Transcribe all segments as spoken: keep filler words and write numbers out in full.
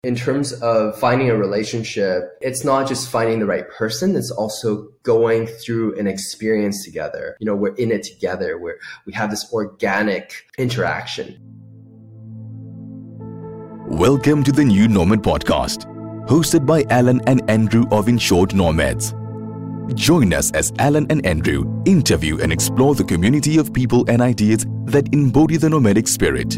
In terms of finding a relationship, it's not just finding the right person, it's also going through an experience together. You know, we're in it together, where we have this organic interaction. Welcome to the New Nomad Podcast, hosted by Alan and Andrew of In Short Nomads. Join us as Alan and Andrew interview and explore the community of people and ideas that embody the nomadic spirit.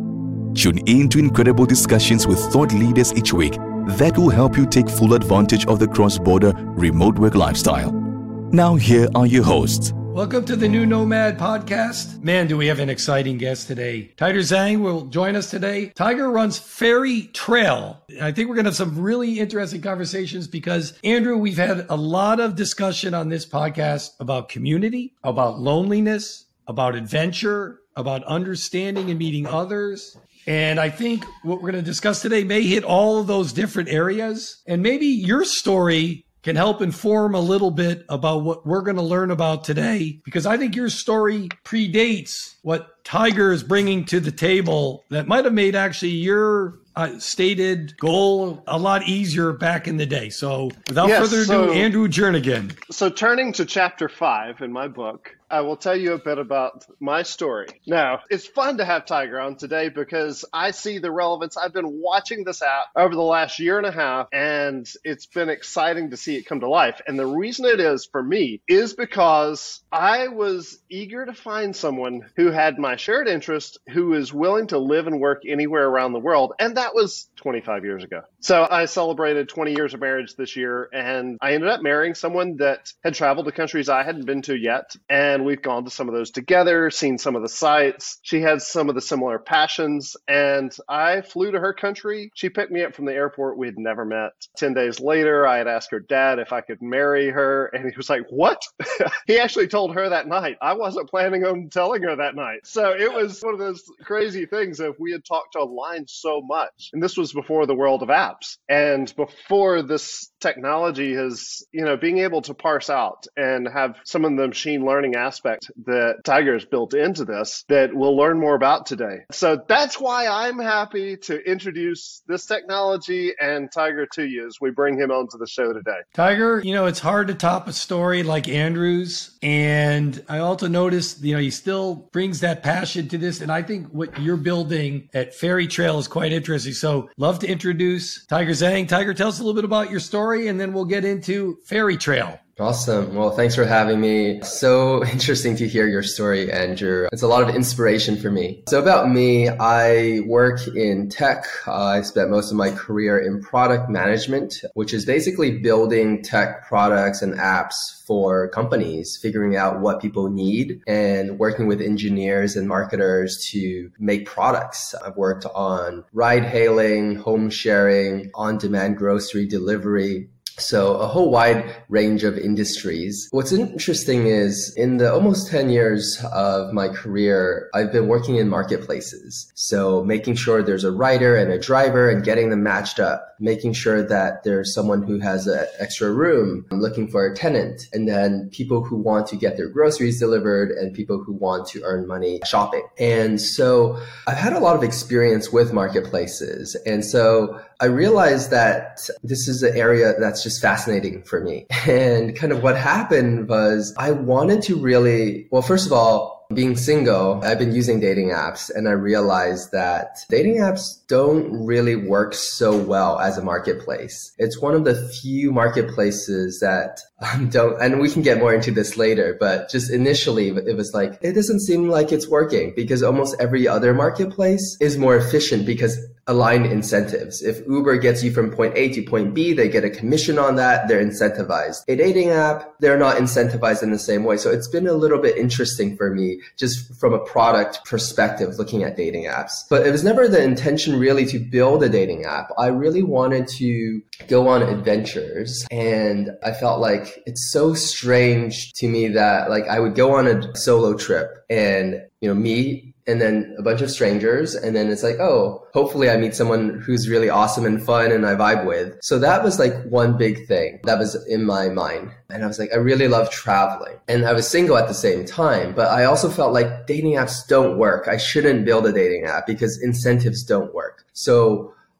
Tune in to incredible discussions with thought leaders each week that will help you take full advantage of the cross-border remote work lifestyle. Now here are your hosts. Welcome to the New Nomad Podcast. Man, do we have an exciting guest today. Tiger Zhang will join us today. Tiger runs Fairy Trail. I think we're going to have some really interesting conversations because, Andrew, we've had a lot of discussion on this podcast about community, about loneliness, about adventure, about understanding and meeting others. And I think what we're going to discuss today may hit all of those different areas. And maybe your story can help inform a little bit about what we're going to learn about today, because I think your story predates what Tiger is bringing to the table that might have made actually your uh, stated goal a lot easier back in the day. So without yes, further ado, so, Andrew Jernigan. So turning to chapter five in my book, I will tell you a bit about my story. Now, it's fun to have Tiger on today because I see the relevance. I've been watching this app over the last year and a half, and it's been exciting to see it come to life. And the reason it is for me is because I was eager to find someone who had my shared interest, who is willing to live and work anywhere around the world. And that was twenty-five years ago. So I celebrated twenty years of marriage this year, and I ended up marrying someone that had traveled to countries I hadn't been to yet. And And we've gone to some of those together, seen some of the sites. She has some of the similar passions. And I flew to her country. She picked me up from the airport. We had never met. Ten days later, I had asked her dad if I could marry her. And he was like, what? He actually told her that night. I wasn't planning on telling her that night. So it was one of those crazy things of we had talked online so much. And this was before the world of apps. And before this technology has, you know, being able to parse out and have some of the machine learning aspect that Tiger has built into this that we'll learn more about today. So that's why I'm happy to introduce this technology and Tiger to you as we bring him onto the show today. Tiger, you know, it's hard to top a story like Andrew's. And I also noticed, you know, he still brings that passion to this. And I think what you're building at Fairy Trail is quite interesting. So love to introduce Tiger Zhang. Tiger, tell us a little bit about your story, and then we'll get into Fairy Trail. Awesome. Well, thanks for having me. So interesting to hear your story, Andrew. It's a lot of inspiration for me. So about me, I work in tech. Uh, I spent most of my career in product management, which is basically building tech products and apps for companies, figuring out what people need and working with engineers and marketers to make products. I've worked on ride hailing, home sharing, on-demand grocery delivery. So a whole wide range of industries. What's interesting is in the almost ten years of my career, I've been working in marketplaces. So making sure there's a rider and a driver and getting them matched up, making sure that there's someone who has an extra room, looking for a tenant, and then people who want to get their groceries delivered and people who want to earn money shopping. And so I've had a lot of experience with marketplaces. And so I realized that this is an area that's just fascinating for me. And kind of what happened was I wanted to really, well, first of all, being single, I've been using dating apps, and I realized that dating apps don't really work so well as a marketplace. It's one of the few marketplaces that um, don't, and we can get more into this later, but just initially it was like, it doesn't seem like it's working because almost every other marketplace is more efficient because aligned incentives. If Uber gets you from point A to point B, they get a commission on that. They're incentivized. A dating app, they're not incentivized in the same way. So it's been a little bit interesting for me just from a product perspective looking at dating apps. But it was never the intention really to build a dating app. I really wanted to go on adventures, and I felt like it's so strange to me that like I would go on a solo trip and, you know, meet and then a bunch of strangers. And then it's like, oh, hopefully I meet someone who's really awesome and fun and I vibe with. So that was like one big thing that was in my mind. And I was like, I really love traveling. And I was single at the same time, but I also felt like dating apps don't work. I shouldn't build a dating app because incentives don't work. So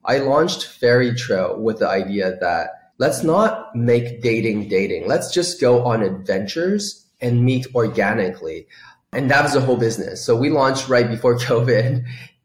I launched Fairy Trail with the idea that let's not make dating dating. Let's just go on adventures and meet organically. And that was the whole business. So we launched right before COVID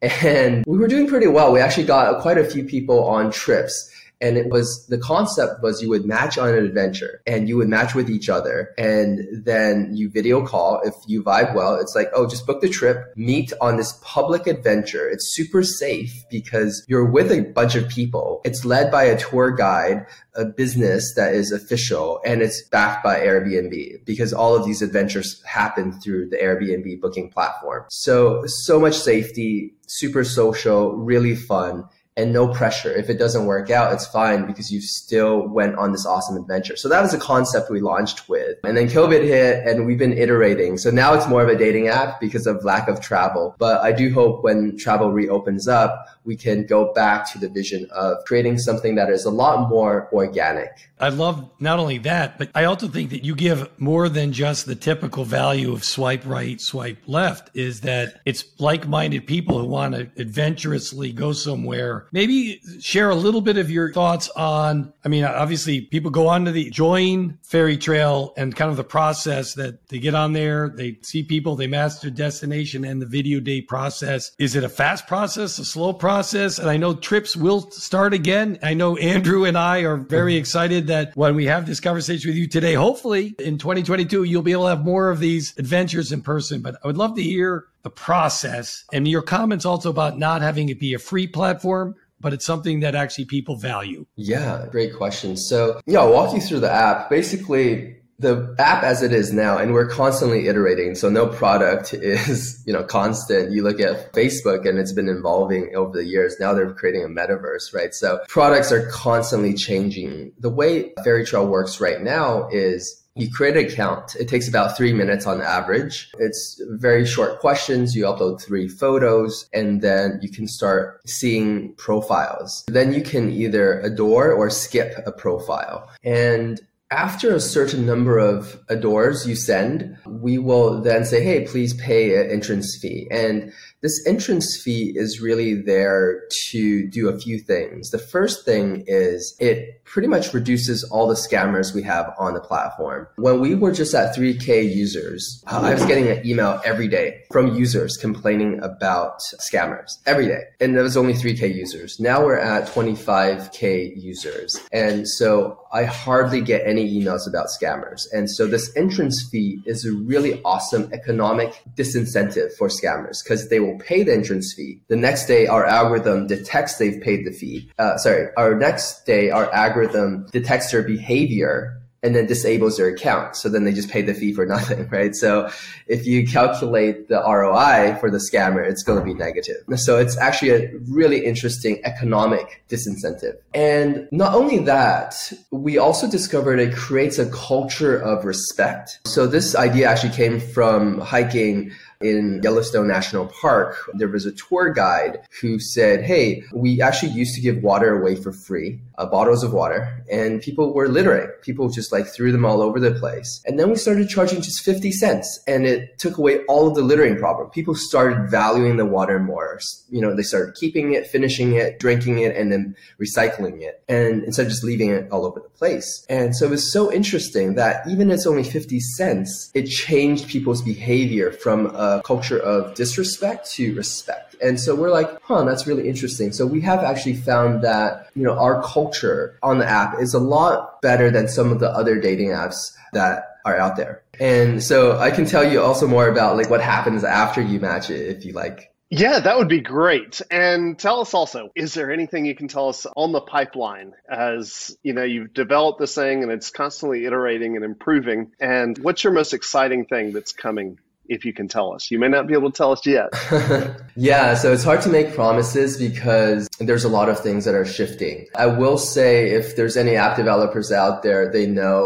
and we were doing pretty well. We actually got quite a few people on trips. And it was, the concept was you would match on an adventure and you would match with each other and then you video call. If you vibe well, it's like, oh, just book the trip, meet on this public adventure. It's super safe because you're with a bunch of people. It's led by a tour guide, a business that is official, and it's backed by Airbnb because all of these adventures happen through the Airbnb booking platform. So, so much safety, super social, really fun. And no pressure. If it doesn't work out, it's fine because you still went on this awesome adventure. So that was the concept we launched with. And then COVID hit and we've been iterating. So now it's more of a dating app because of lack of travel. But I do hope when travel reopens up, we can go back to the vision of creating something that is a lot more organic. I love not only that, but I also think that you give more than just the typical value of swipe right, swipe left, is that it's like-minded people who want to adventurously go somewhere. Maybe share a little bit of your thoughts on, I mean, obviously people go on to the join Fairy Trail and kind of the process that they get on there, they see people, they master destination and the video day process. Is it a fast process, a slow process? And I know trips will start again. I know Andrew and I are very excited that when we have this conversation with you today, hopefully in twenty twenty-two, you'll be able to have more of these adventures in person. But I would love to hear the process and your comments also about not having it be a free platform, but it's something that actually people value. Yeah, great question. So yeah, I'll walk you through the app. Basically, the app as it is now, and we're constantly iterating. So no product is, you know, constant. You look at Facebook and it's been evolving over the years. Now they're creating a metaverse, right? So products are constantly changing. The way Fairy Trail works right now is you create an account. It takes about three minutes on average. It's very short questions. You upload three photos and then you can start seeing profiles. Then you can either adore or skip a profile. And after a certain number of adores you send, we will then say, hey, please pay an entrance fee. And this entrance fee is really there to do a few things. The first thing is it pretty much reduces all the scammers we have on the platform. When we were just at three K users, uh, I was getting an email every day from users complaining about scammers every day. And there was only three K users. Now we're at twenty-five K users. And so I hardly get any emails about scammers. And so this entrance fee is a really awesome economic disincentive for scammers because they will pay the entrance fee. The next day, our algorithm detects they've paid the fee. Uh, sorry, our next day, our algorithm detects their behavior and then disables their account. So then they just pay the fee for nothing, right? So if you calculate the R O I for the scammer, it's going to be negative. So it's actually a really interesting economic disincentive. And not only that, we also discovered it creates a culture of respect. So this idea actually came from hiking in Yellowstone National Park. There was a tour guide who said, hey, we actually used to give water away for free, uh, bottles of water, and people were littering. People just like threw them all over the place. And then we started charging just fifty cents and it took away all of the littering problem. People started valuing the water more. You know, they started keeping it, finishing it, drinking it, and then recycling it. And instead of just leaving it all over the place. And so it was so interesting that even if it's only fifty cents, it changed people's behavior from a culture of disrespect to respect. And so we're like, huh, that's really interesting. So we have actually found that, you know, our culture on the app is a lot better than some of the other dating apps that are out there. And so I can tell you also more about like what happens after you match it if you like. Yeah, that would be great. And tell us also, is there anything you can tell us on the pipeline as, you know, you've developed this thing and it's constantly iterating and improving. And what's your most exciting thing that's coming, if you can tell us? You may not be able to tell us yet. Yeah, so it's hard to make promises because there's a lot of things that are shifting. I will say if there's any app developers out there, they know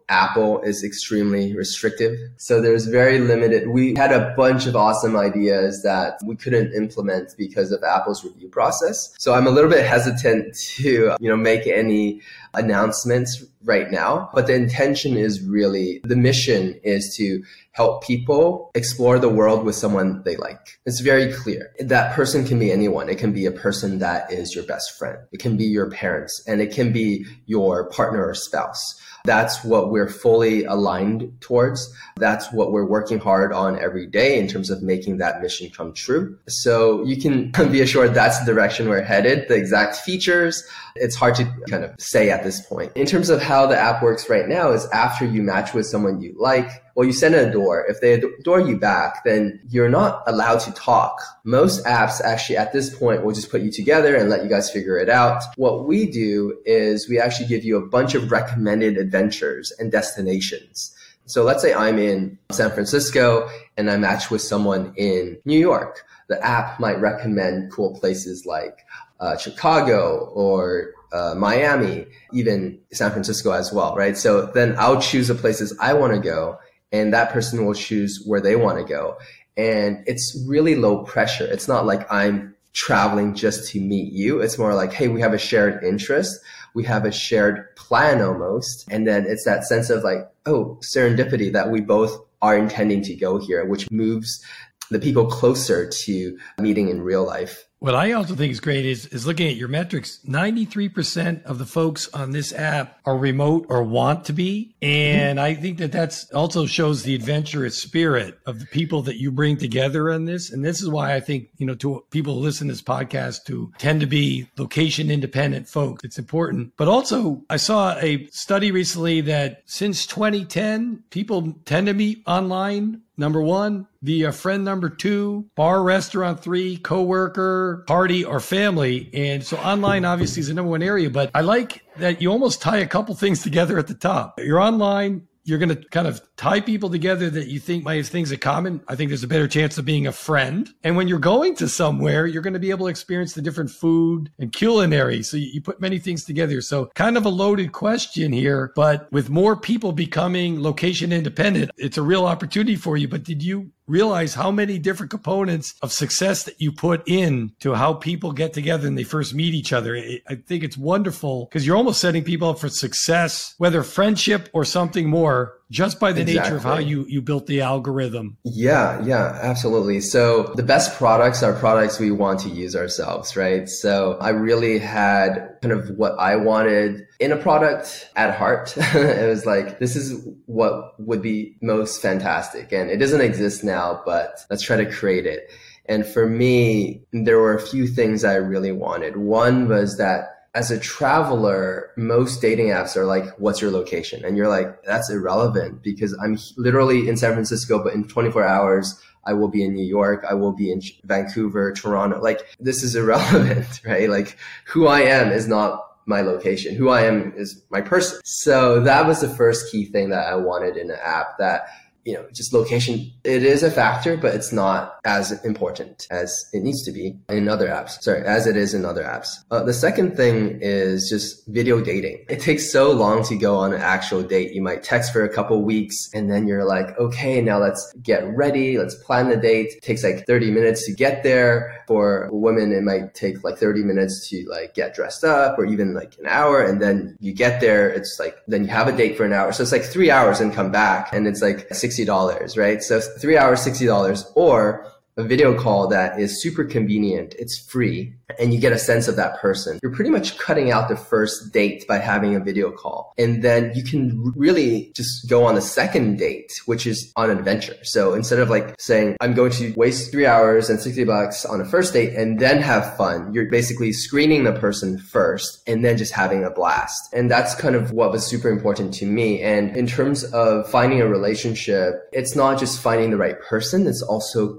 Apple is extremely restrictive. So there's very limited. We had a bunch of awesome ideas that we couldn't implement because of Apple's review process. So I'm a little bit hesitant to, you know, make any announcements right now. But the intention is really, the mission is to help people explore the world with someone they like. It's very clear. That person can be anyone. It can be a person that is your best friend. It can be your parents, and it can be your partner or spouse. That's what we're fully aligned towards. That's what we're working hard on every day in terms of making that mission come true. So you can be assured that's the direction we're headed. The exact features, it's hard to kind of say at this point. In terms of how the app works right now is after you match with someone you like, well, you send an adore. If they adore you back, then you're not allowed to talk. Most apps actually at this point will just put you together and let you guys figure it out. What we do is we actually give you a bunch of recommended adventures and destinations. So let's say I'm in San Francisco and I match with someone in New York. The app might recommend cool places like uh, Chicago or uh, Miami, even San Francisco as well, right? So then I'll choose the places I want to go, and that person will choose where they want to go. And it's really low pressure. It's not like I'm traveling just to meet you. It's more like, hey, we have a shared interest. We have a shared plan almost. And then it's that sense of like, oh, serendipity that we both are intending to go here, which moves the people closer to meeting in real life. What I also think is great is, is looking at your metrics. ninety-three percent of the folks on this app are remote or want to be. And I think that that's also shows the adventurous spirit of the people that you bring together on this. And this is why I think, you know, to people who listen to this podcast who tend to be location independent folks, it's important. But also I saw a study recently that since twenty ten, people tend to meet online. Number one, via friend number two, bar, restaurant three, coworker, party, or family. And so online obviously is the number one area, but I like that you almost tie a couple things together at the top. You're online. You're going to kind of tie people together that you think might have things in common. I think there's a better chance of being a friend. And when you're going to somewhere, you're going to be able to experience the different food and culinary. So you, you put many things together. So kind of a loaded question here, but with more people becoming location independent, it's a real opportunity for you. But did you realize how many different components of success that you put in to how people get together and they first meet each other? I think it's wonderful because you're almost setting people up for success, whether friendship or something more, just by the exactly. nature of how you, you built the algorithm. Yeah, yeah, absolutely. So the best products are products we want to use ourselves, right? So I really had kind of what I wanted in a product at heart. It was like, this is what would be most fantastic. And it doesn't exist now, but let's try to create it. And for me, there were a few things I really wanted. One was that as a traveler, most dating apps are like, what's your location? And you're like, that's irrelevant because I'm literally in San Francisco, but in twenty-four hours, I will be in New York. I will be in Vancouver, Toronto. Like, this is irrelevant, right? Like, who I am is not my location. Who I am is my person. So that was the first key thing that I wanted in an app, that, you know, just location, it is a factor, but it's not as important as it needs to be in other apps. Sorry, as it is in other apps. Uh, the second thing is just video dating. It takes so long to go on an actual date. You might text for a couple weeks and then you're like, okay, now let's get ready. Let's plan the date. It takes like thirty minutes to get there. For women, it might take like thirty minutes to like get dressed up, or even like an hour. And then you get there. It's like, then you have a date for an hour. So it's like three hours and come back. And it's like sixty dollars, right? So three hours, sixty dollars, or a video call that is super convenient. It's free and you get a sense of that person. You're pretty much cutting out the first date by having a video call. And then you can really just go on the second date, which is on an adventure. So instead of like saying, I'm going to waste three hours and sixty bucks on a first date and then have fun, you're basically screening the person first and then just having a blast. And that's kind of what was super important to me. And in terms of finding a relationship, it's not just finding the right person. It's also going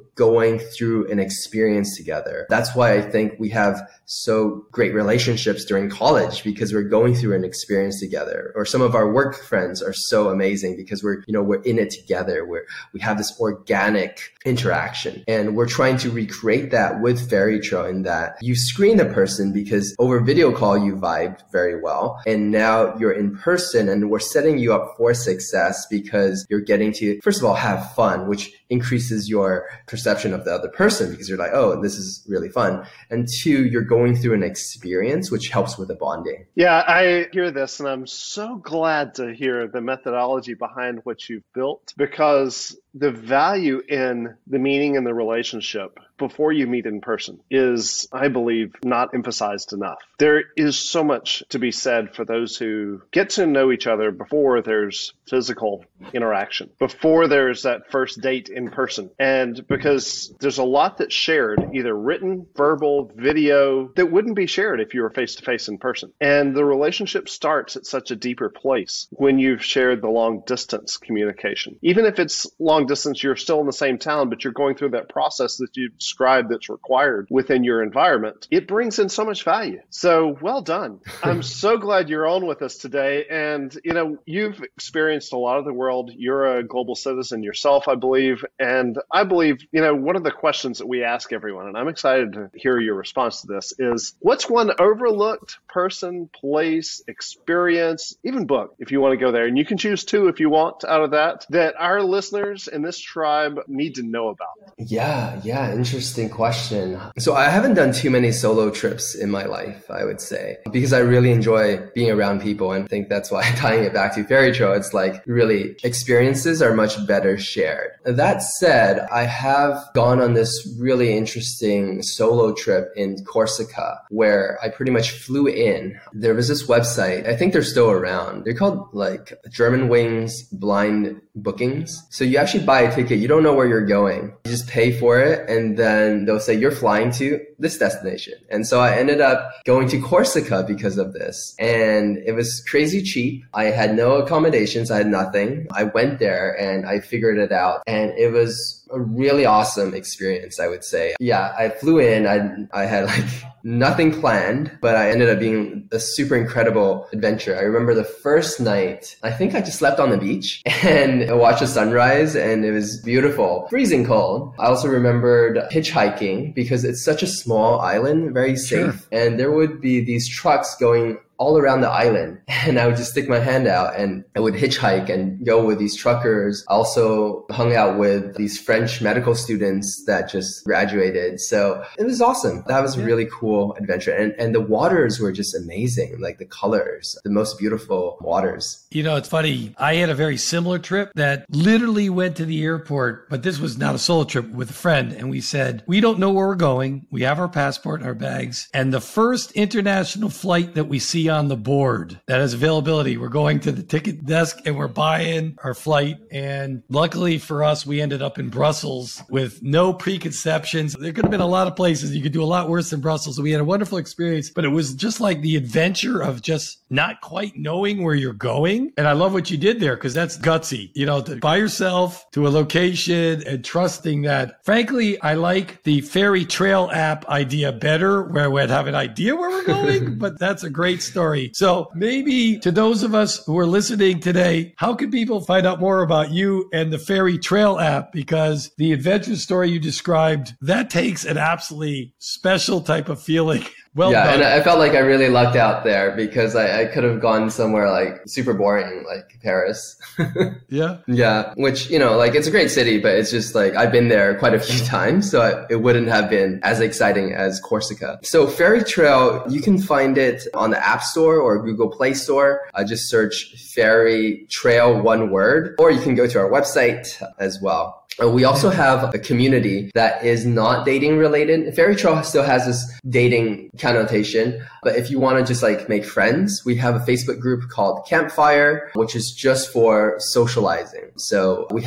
going through an experience together. That's why I think we have so great relationships during college, because we're going through an experience together. Or some of our work friends are so amazing because we're, you know, we're in it together. We're, we have this organic interaction, and we're trying to recreate that with Fairy Trail, in that you screen the person because over video call you vibed very well, and now you're in person, and we're setting you up for success because you're getting to, first of all, have fun, which increases your perception of the other person because you're like, oh, this is really fun. And two, you're going through an experience, which helps with the bonding. Yeah, I hear this, and I'm so glad to hear the methodology behind what you've built, because the value in the meaning in the relationship before you meet in person is, I believe, not emphasized enough. There is so much to be said for those who get to know each other before there's physical interaction, before there's that first date in person. And because there's a lot that's shared, either written, verbal, video, that wouldn't be shared if you were face to face in person. And the relationship starts at such a deeper place when you've shared the long distance communication. Even if it's long distance, you're still in the same town, but you're going through that process that you described that's required within your environment. It brings in so much value. So well done. I'm so glad you're on with us today. And, you know, you've experienced a lot of the world. You're a global citizen yourself, I believe. And I believe, you know, one of the questions that we ask everyone, and I'm excited to hear your response to this, is what's one overlooked person, place, experience, even book, if you want to go there, and you can choose two if you want out of that, that our listeners in this tribe need to know about? Yeah, yeah, interesting question. So I haven't done too many solo trips in my life, I would say, because I really enjoy being around people. And I think that's why, tying it back to Fairy Trail, it's like really experiences are much better shared. That said, I have gone on this really interesting solo trip in Corsica where I pretty much flew in. There was this website, I think they're still around. They're called like Germanwings Blind Bookings. So you actually buy a ticket. You don't know where you're going. You just pay for it, and then they'll say you're flying to this destination. And so I ended up going to Corsica because of this. And it was crazy cheap. I had no accommodations. I had nothing. I went there and I figured it out. And it was a really awesome experience, I would say. Yeah, I flew in. I I had like nothing planned, but I ended up being a super incredible adventure. I remember the first night, I think I just slept on the beach and I watched the sunrise, and it was beautiful, freezing cold. I also remembered hitchhiking because it's such a small island, very safe. Sure. And there would be these trucks going all around the island, and I would just stick my hand out and I would hitchhike and go with these truckers. I also hung out with these French medical students that just graduated. So it was awesome. That was a really cool adventure. And, and the waters were just amazing, like the colors, the most beautiful waters. You know, it's funny. I had a very similar trip that literally went to the airport, but this was not a solo trip, with a friend. And we said, we don't know where we're going. We have our passport and our bags. And the first international flight that we see on the board that has availability, we're going to the ticket desk and we're buying our flight. And luckily for us, we ended up in Brussels with no preconceptions. There could have been a lot of places you could do a lot worse than Brussels. So we had a wonderful experience, but it was just like the adventure of just not quite knowing where you're going. And I love what you did there, because that's gutsy, you know, to by yourself to a location and trusting that. Frankly, I like the Fairy Trail app idea better, where we'd have an idea where we're going, but that's a great story. So maybe to those of us who are listening today, how can people find out more about you and the Fairy Trail app? Because the adventure story you described, that takes an absolutely special type of feeling. Well yeah, done. And I felt like I really lucked out there, because I, I could have gone somewhere like super boring, like Paris. Yeah. Yeah. Which, you know, like it's a great city, but it's just like I've been there quite a few times, so I, it wouldn't have been as exciting as Corsica. So Fairy Trail, you can find it on the App Store or Google Play Store. Uh, just search Fairy Trail, one word, or you can go to our website as well. We also have a community that is not dating related. Fairy Trail still has this dating connotation, but if you want to just like make friends, we have a Facebook group called Campfire, which is just for socializing. So we have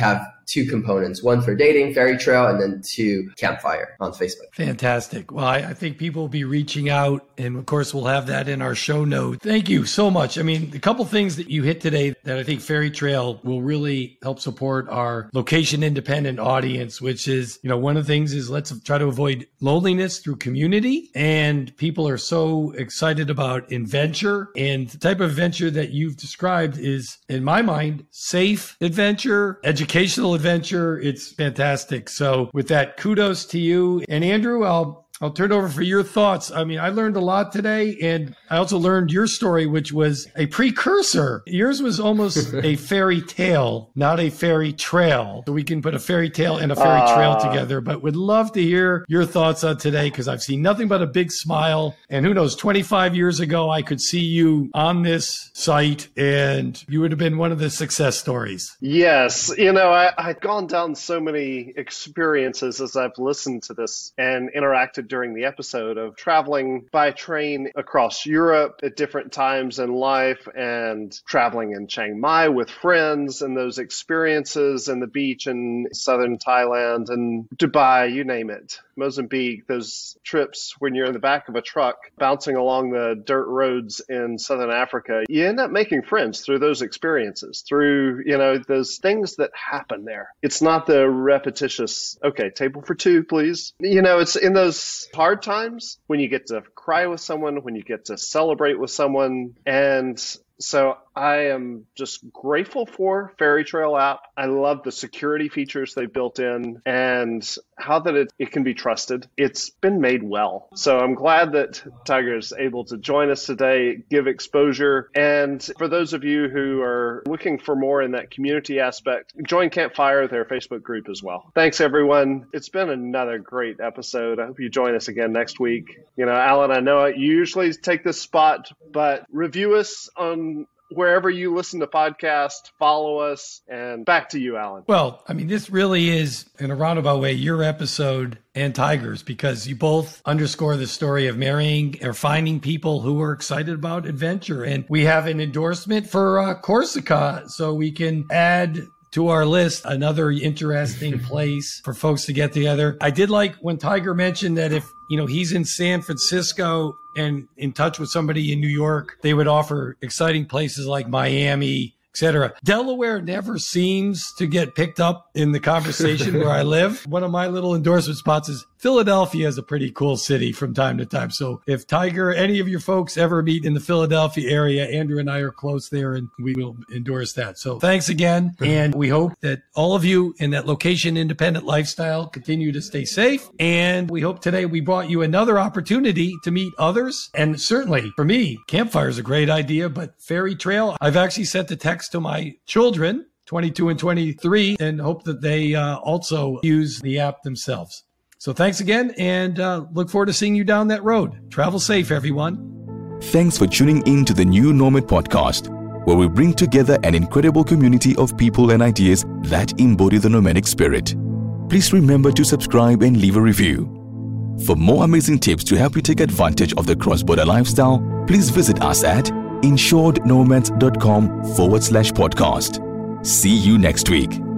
two components, one for dating, Fairy Trail, and then two, Campfire on Facebook. Fantastic. Well, I, I think people will be reaching out, and of course, we'll have that in our show notes. Thank you so much. I mean, a couple things that you hit today that I think Fairy Trail will really help support our location independent audience, which is, you know, one of the things is let's try to avoid loneliness through community. And people are so excited about adventure, and the type of adventure that you've described is, in my mind, safe adventure, educational adventure. It's fantastic. So with that, kudos to you. And Andrew, I'll I'll turn it over for your thoughts. I mean, I learned a lot today, and I also learned your story, which was a precursor. Yours was almost a fairy tale, not a fairy trail. So we can put a fairy tale and a fairy uh, trail together, but would love to hear your thoughts on today, because I've seen nothing but a big smile. And who knows, twenty-five years ago, I could see you on this site, and you would have been one of the success stories. Yes. You know, I, I've gone down so many experiences as I've listened to this and interacted during the episode of traveling by train across Europe at different times in life, and traveling in Chiang Mai with friends, and those experiences in the beach in southern Thailand and Dubai, you name it, Mozambique, those trips when you're in the back of a truck bouncing along the dirt roads in southern Africa. You end up making friends through those experiences, through, you know, those things that happen there. It's not the repetitious, okay, table for two, please. You know, it's in those hard times when you get to cry with someone, when you get to celebrate with someone. And so I am just grateful for Fairy Trail app. I love the security features they built in and how that it, it can be trusted. It's been made well. So I'm glad that Tiger is able to join us today, give exposure. And for those of you who are looking for more in that community aspect, join Campfire, their Facebook group as well. Thanks, everyone. It's been another great episode. I hope you join us again next week. You know, Alan, I know you usually take this spot, but review us on wherever you listen to podcasts, follow us, and back to you, Alan. Well, I mean, this really is, in a roundabout way, your episode and Tiger's, because you both underscore the story of marrying or finding people who are excited about adventure. And we have an endorsement for uh, Corsica, so we can add to our list another interesting place for folks to get together. I did like when Tiger mentioned that if, you know, he's in San Francisco and in touch with somebody in New York, they would offer exciting places like Miami, et cetera. Delaware never seems to get picked up in the conversation where I live. One of my little endorsement spots is Philadelphia is a pretty cool city from time to time. So if Tiger, any of your folks ever meet in the Philadelphia area, Andrew and I are close there, and we will endorse that. So thanks again. And we hope that all of you in that location independent lifestyle continue to stay safe. And we hope today we brought you another opportunity to meet others. And certainly for me, Campfire is a great idea, but Fairy Trail, I've actually sent a text to my children, twenty-two and twenty-three, and hope that they uh, also use the app themselves. So thanks again, and uh, look forward to seeing you down that road. Travel safe, everyone. Thanks for tuning in to the New Nomad Podcast, where we bring together an incredible community of people and ideas that embody the nomadic spirit. Please remember to subscribe and leave a review. For more amazing tips to help you take advantage of the cross-border lifestyle, please visit us at insurednomads.com forward slash podcast. See you next week.